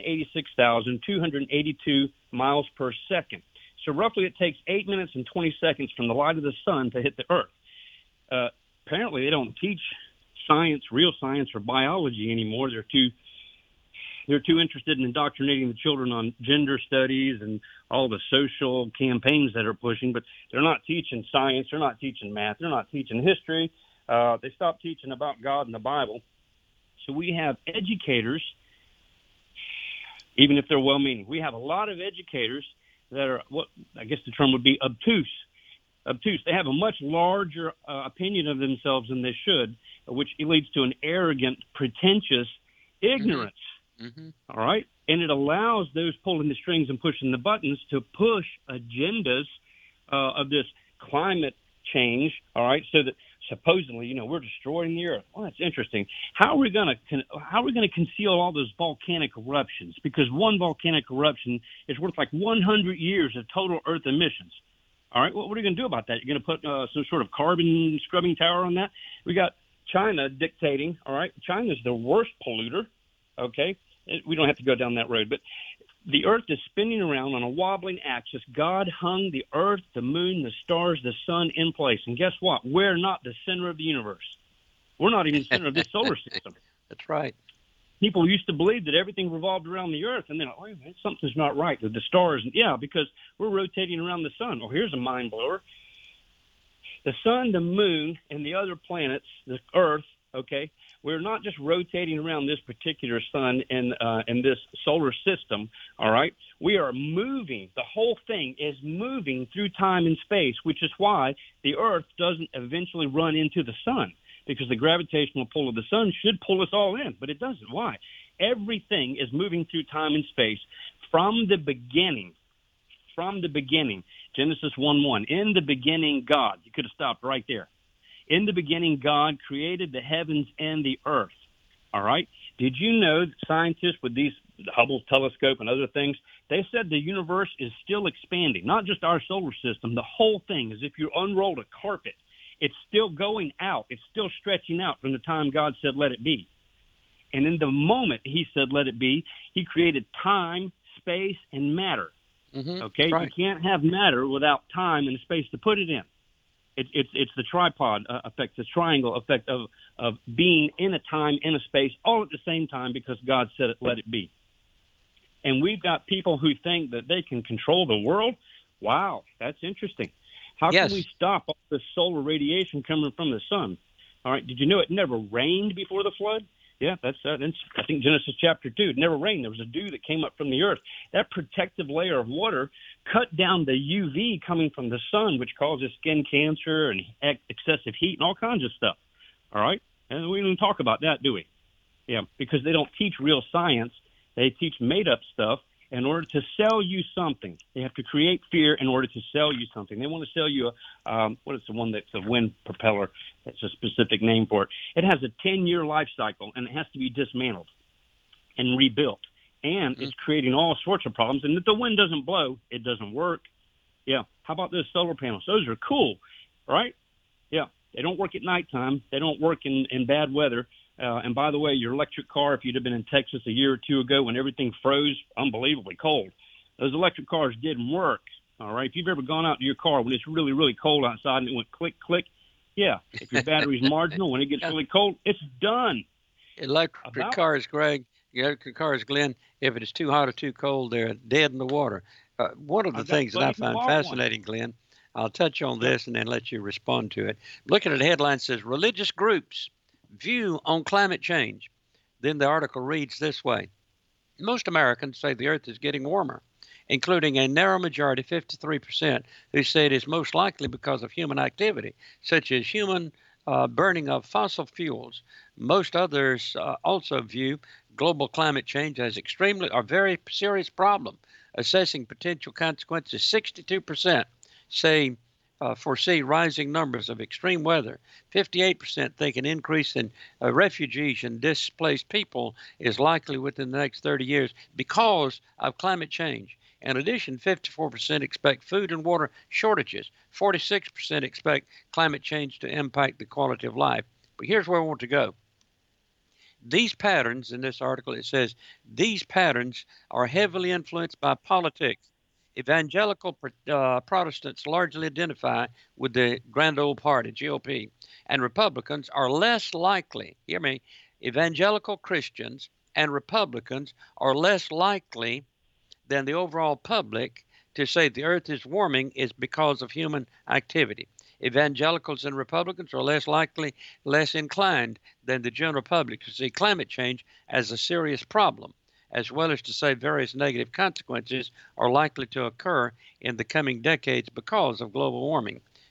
186,282 miles per second. So roughly it takes 8 minutes and 20 seconds from the light of the sun to hit the Earth. Apparently they don't teach science, real science, or biology anymore. They're too interested in indoctrinating the children on gender studies and all the social campaigns that are pushing, but they're not teaching science, they're not teaching math, they're not teaching history. They stopped teaching about God and the Bible. So we have educators, even if they're well-meaning, we have a lot of educators that are, what I guess the term would be, obtuse. obtuse. They have a much larger opinion of themselves than they should, which leads to an arrogant, pretentious ignorance. Mm-hmm. All right? And it allows those pulling the strings and pushing the buttons to push agendas of this climate change, all right, so that supposedly, we're destroying the earth. Well, that's interesting. How are we going to conceal all those volcanic eruptions? Because one volcanic eruption is worth like 100 years of total Earth emissions. All right, well, what are you going to do about that? You're going to put some sort of carbon scrubbing tower on that? We got China dictating, all right? China's the worst polluter, okay? We don't have to go down that road, but the earth is spinning around on a wobbling axis. God hung the earth, the moon, the stars, the sun in place. And guess what? We're not the center of the universe. We're not even the center of this solar system. That's right. People used to believe that everything revolved around the earth, and then, wait a minute, something's not right with the stars. Yeah, because we're rotating around the sun. Oh, here's a mind blower. The sun, the moon, and the other planets, the earth, okay, we're not just rotating around this particular sun in this solar system, all right? We are moving. The whole thing is moving through time and space, which is why the earth doesn't eventually run into the sun, because the gravitational pull of the sun should pull us all in, but it doesn't. Why? Everything is moving through time and space from the beginning. From the beginning. Genesis 1:1. In the beginning, God. You could have stopped right there. In the beginning, God created the heavens and the earth. All right? Did you know that scientists with the Hubble telescope and other things, they said the universe is still expanding, not just our solar system, the whole thing, as if you unrolled a carpet. It's still going out. It's still stretching out from the time God said, let it be. And in the moment he said, let it be, he created time, space, and matter. Mm-hmm. Okay? Right. You can't have matter without time and space to put it in. It's the tripod effect, the triangle effect of being in a time, in a space, all at the same time because God said it, let it be. And we've got people who think that they can control the world. Wow, that's interesting. How Yes. can we stop all this solar radiation coming from the sun? All right, did you know it never rained before the flood? Yeah, that's I think Genesis chapter 2. It never rained. There was a dew that came up from the earth. That protective layer of water cut down the UV coming from the sun, which causes skin cancer and excessive heat and all kinds of stuff. All right? And we don't talk about that, do we? Yeah, because they don't teach real science. They teach made-up stuff. In order to sell you something, they have to create fear in order to sell you something. They want to sell you what is the one that's a wind propeller? That's a specific name for it. It has a 10-year life cycle, and it has to be dismantled and rebuilt. And it's creating all sorts of problems. And if the wind doesn't blow, it doesn't work. Yeah. How about those solar panels? Those are cool, right? Yeah. They don't work at nighttime. They don't work in bad weather. And by the way, your electric car, if you'd have been in Texas a year or two ago when everything froze unbelievably cold, those electric cars didn't work. All right. If you've ever gone out to your car when it's really, really cold outside and it went click, click, yeah. If your battery's marginal, when it gets really cold, it's done. Electric cars, Greg, electric cars, Glenn, if it is too hot or too cold, they're dead in the water. One of the things that I find fascinating, Glenn, I'll touch on this and then let you respond to it. Looking at the headline, says religious groups view on climate change. Then the article reads this way. Most Americans say the earth is getting warmer, including a narrow majority, 53%, who say it is most likely because of human activity, such as human burning of fossil fuels. Most others also view global climate change as extremely or very serious problem, assessing potential consequences. 62% say foresee rising numbers of extreme weather. 58% think an increase in refugees and displaced people is likely within the next 30 years because of climate change. In addition, 54% expect food and water shortages. 46% expect climate change to impact the quality of life. But here's where I want to go. These patterns, in this article, it says, these patterns are heavily influenced by politics. Evangelical Protestants largely identify with the grand old party, GOP, and Republicans are less likely, hear me, evangelical Christians and Republicans are less likely than the overall public to say the earth is warming is because of human activity. Evangelicals and Republicans are less likely, less inclined than the general public to see climate change as a serious problem, as well as to say various negative consequences are likely to occur in the coming decades because of global warming.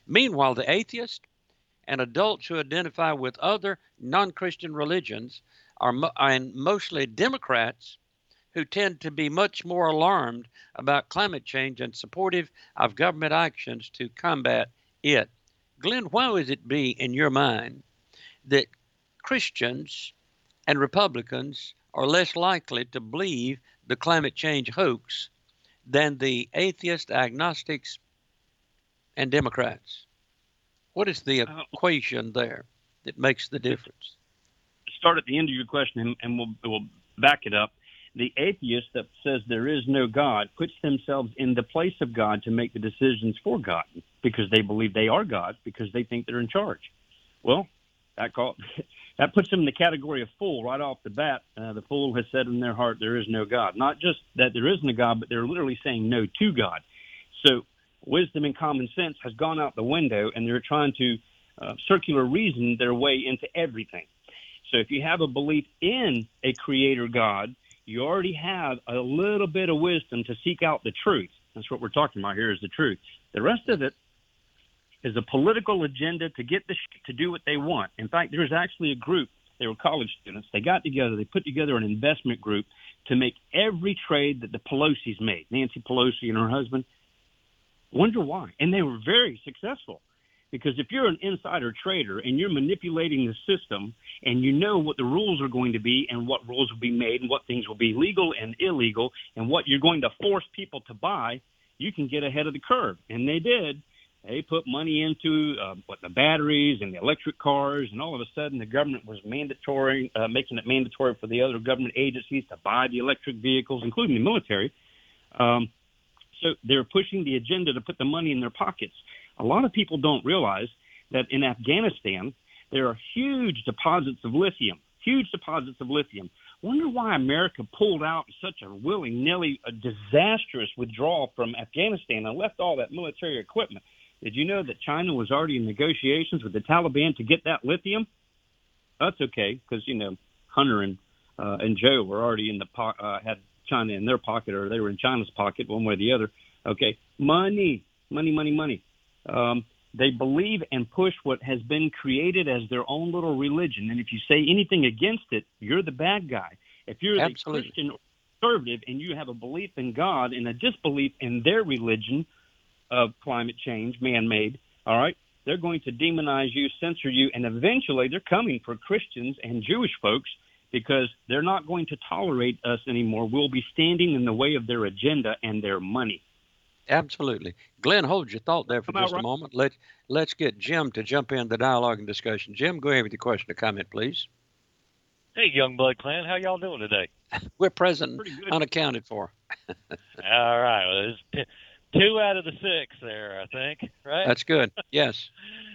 Meanwhile, the atheists and adults who identify with other non-Christian religions and mostly Democrats who tend to be much more alarmed about climate change and supportive of government actions to combat it. Glenn, why would it be in your mind that Christians and Republicans are less likely to believe the climate change hoax than the atheists, agnostics, and Democrats? What is the equation there that makes the difference? Start at the end of your question, and we'll back it up. The atheist that says there is no God puts themselves in the place of God to make the decisions for God because they believe they are God, because they think they're in charge. Well, that puts them in the category of fool right off the bat. The fool has said in their heart there is no God. Not just that there isn't a God, but they're literally saying no to God. So wisdom and common sense has gone out the window, and they're trying to circular reason their way into everything. So if you have a belief in a creator God, you already have a little bit of wisdom to seek out the truth. That's what we're talking about here, is the truth. The rest of it is a political agenda to get to do what they want. In fact, there's actually a group, they were college students, they got together, they put together an investment group to make every trade that the Pelosi's made, Nancy Pelosi and her husband. Wonder why. And they were very successful. Because if you're an insider trader and you're manipulating the system and you know what the rules are going to be and what rules will be made and what things will be legal and illegal and what you're going to force people to buy, you can get ahead of the curve. And they did. They put money into the batteries and the electric cars, and all of a sudden the government was making it mandatory for the other government agencies to buy the electric vehicles, including the military. So they're pushing the agenda to put the money in their pockets. A lot of people don't realize that in Afghanistan, there are huge deposits of lithium. Wonder why America pulled out such a willy-nilly, a disastrous withdrawal from Afghanistan and left all that military equipment. Did you know that China was already in negotiations with the Taliban to get that lithium? That's okay, because, Hunter and Joe were already in had China in their pocket, or they were in China's pocket, one way or the other. Okay, money. They believe and push what has been created as their own little religion. And if you say anything against it, you're the bad guy. If you're the Christian or conservative and you have a belief in God and a disbelief in their religion of climate change, man-made, all right, they're going to demonize you, censor you, and eventually they're coming for Christians and Jewish folks because they're not going to tolerate us anymore. We'll be standing in the way of their agenda and their money. Absolutely. Glenn, hold your thought there for just a moment. Let's get Jim to jump in the dialogue and discussion. Jim, go ahead with your question or comment, please. Hey, Youngblood clan, how y'all doing today? We're present, unaccounted for. All right. Well, there's 2 out of the 6 there, I think, right? That's good. Yes.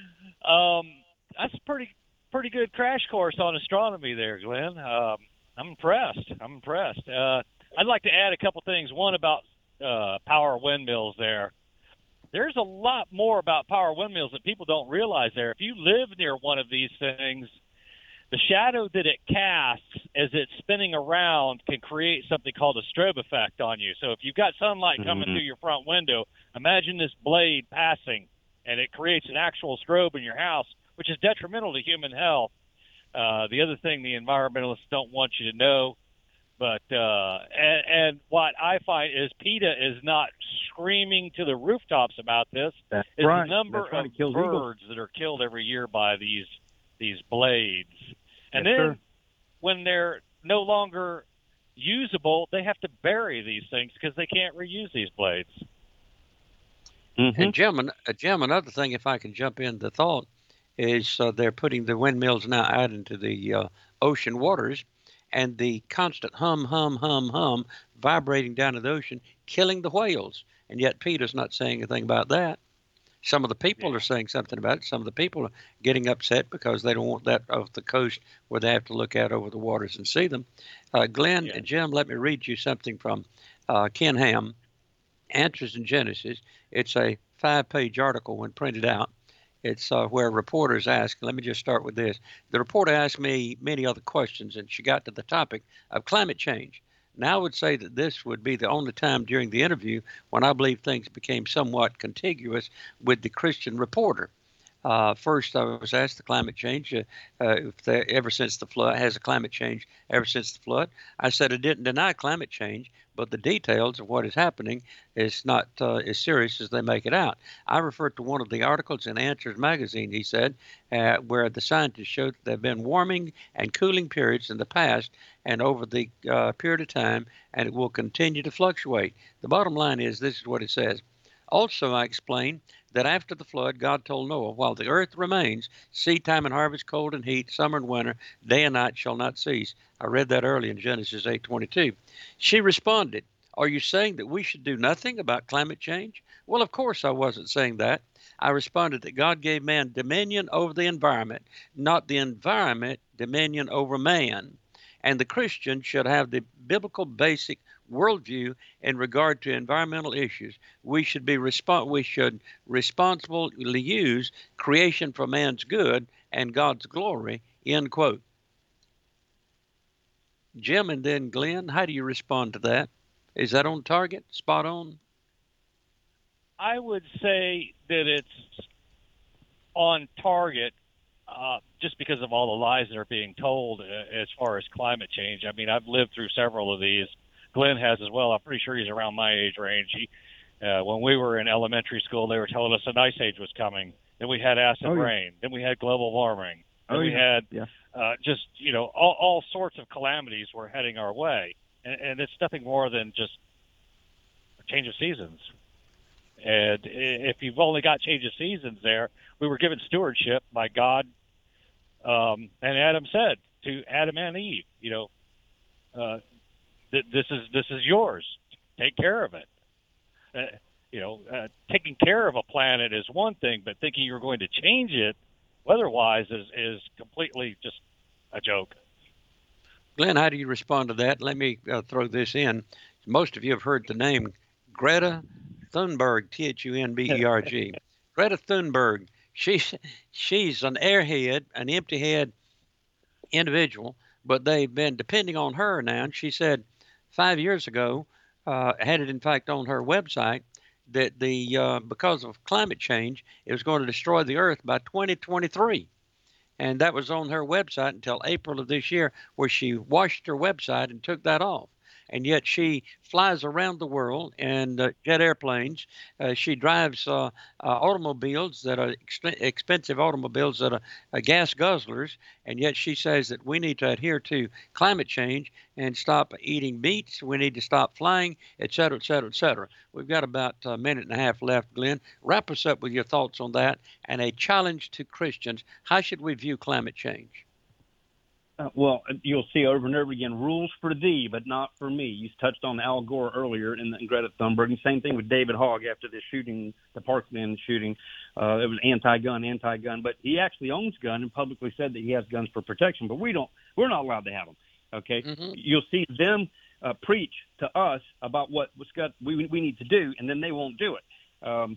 That's a pretty good crash course on astronomy there, Glenn. I'm impressed. I'd like to add a couple things. One about power windmills there. There's a lot more about power windmills that people don't realize there. If you live near one of these things, the shadow that it casts as it's spinning around can create something called a strobe effect on you. So if you've got sunlight coming through your front window, imagine this blade passing, and it creates an actual strobe in your house, which is detrimental to human health. The other thing the environmentalists don't want you to know, but and what I find is PETA is not screaming to the rooftops about this. That's is right. The number That's right. of birds that are killed every year by these blades. And yes, then sir. When they're no longer usable, they have to bury these things because they can't reuse these blades. Mm-hmm. And Jim, another thing, if I can jump in the thought, is they're putting the windmills now out into the ocean waters, and the constant hum vibrating down in the ocean, killing the whales. And yet PETA's not saying anything about that. Some of the people are saying something about it. Some of the people are getting upset because they don't want that off the coast where they have to look out over the waters and see them. Glenn and Jim, let me read you something from Ken Ham, Answers in Genesis. It's a 5-page article when printed out. It's where reporters ask, let me just start with this. The reporter asked me many other questions, and she got to the topic of climate change. Now, I would say that this would be the only time during the interview when I believe things became somewhat contiguous with the Christian reporter. First, I was asked the climate change ever since the flood has a climate change ever since the flood. I said I didn't deny climate change, but the details of what is happening is not as serious as they make it out. I referred to one of the articles in Answers magazine, he said, where the scientists showed that there have been warming and cooling periods in the past and over the period of time, and it will continue to fluctuate. The bottom line is this is what it says. Also, I explained that after the flood, God told Noah, while the earth remains, seed time and harvest, cold and heat, summer and winter, day and night shall not cease. I read that early in Genesis 8:22. She responded, are you saying that we should do nothing about climate change? Well, of course I wasn't saying that. I responded that God gave man dominion over the environment, not the environment dominion over man. And the Christian should have the biblical basic worldview in regard to environmental issues. We should responsibly use creation for man's good and God's glory, end quote. Jim and then Glenn, how do you respond to that? Is that on target, spot on? I would say that it's on target just because of all the lies that are being told as far as climate change. I mean, I've lived through several of these. Glenn has as well. I'm pretty sure he's around my age range. When we were in elementary school, they were telling us an ice age was coming. Then we had acid rain. Then we had global warming. Then we had just, all sorts of calamities were heading our way. And it's nothing more than just a change of seasons. And if you've only got change of seasons there, we were given stewardship by God. And Adam said to Adam and Eve, this is yours. Take care of it. Taking care of a planet is one thing, but thinking you're going to change it weather-wise is completely just a joke. Glenn, how do you respond to that? Let me throw this in. Most of you have heard the name Greta Thunberg, Thunberg. Greta Thunberg. She's an airhead, an empty head individual, but they've been depending on her now. And she said 5 years ago, had it in fact on her website, that because of climate change, it was going to destroy the earth by 2023. And that was on her website until April of this year, where she washed her website and took that off. And yet she flies around the world in jet airplanes. She drives automobiles that are expensive automobiles that are gas guzzlers. And yet she says that we need to adhere to climate change and stop eating meats. We need to stop flying, et cetera, et cetera, et cetera. We've got about a minute and a half left, Glenn. Wrap us up with your thoughts on that and a challenge to Christians. How should we view climate change? Well, you'll see over and over again, rules for thee, but not for me. You touched on Al Gore earlier and Greta Thunberg, and same thing with David Hogg after the shooting, the Parkland shooting. It was anti-gun, but he actually owns gun and publicly said that he has guns for protection, but we're not allowed to have them. Okay, You'll see them preach to us about we need to do, and then they won't do it.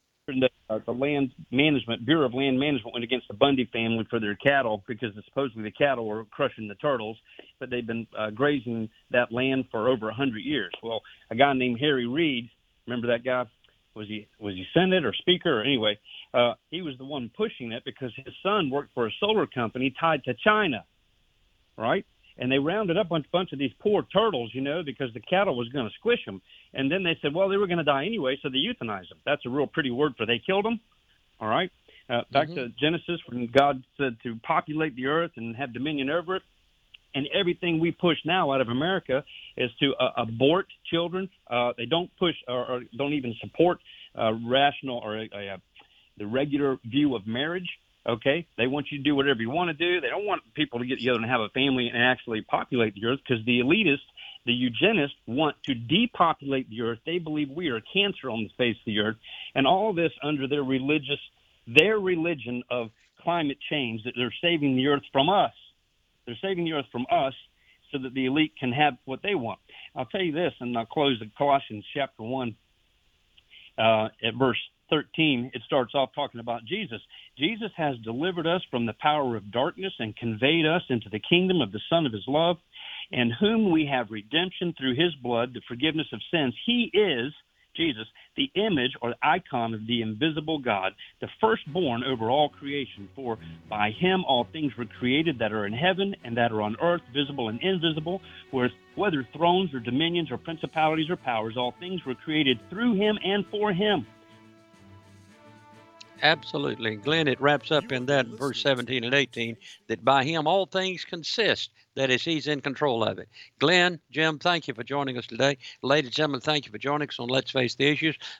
The Land Management Bureau of Land Management went against the Bundy family for their cattle because supposedly the cattle were crushing the turtles, but they've been grazing that land for over 100 years. Well, a guy named Harry Reid, remember that guy? Was he Senate or Speaker? Or anyway, he was the one pushing it because his son worked for a solar company tied to China, right? And they rounded up a bunch of these poor turtles, because the cattle was going to squish them. And then they said, well, they were going to die anyway, so they euthanized them. That's a real pretty word for they killed them. All right. Back to Genesis, when God said to populate the earth and have dominion over it. And everything we push now out of America is to abort children. They don't push or don't even support rational or the regular view of marriage. Okay, they want you to do whatever you want to do. They don't want people to get together and have a family and actually populate the earth, because the elitists, the eugenists, want to depopulate the earth. They believe we are a cancer on the face of the earth, and all this under their religion of climate change, that they're saving the earth from us. They're saving the earth from us so that the elite can have what they want. I'll tell you this, and I'll close with Colossians chapter 1 at verse 13, it starts off talking about Jesus. Jesus has delivered us from the power of darkness and conveyed us into the kingdom of the Son of his love. in whom we have redemption through his blood, the forgiveness of sins. He is, Jesus, the image or the icon of the invisible God, the firstborn over all creation. For by him all things were created that are in heaven and that are on earth, visible and invisible, whether thrones or dominions or principalities or powers, all things were created through him and for him. Absolutely. Glenn, it wraps up in that verse 17 and 18, that by him all things consist. That is, he's in control of it. Glenn, Jim, thank you for joining us today. Ladies and gentlemen, thank you for joining us on Let's Face the Issues.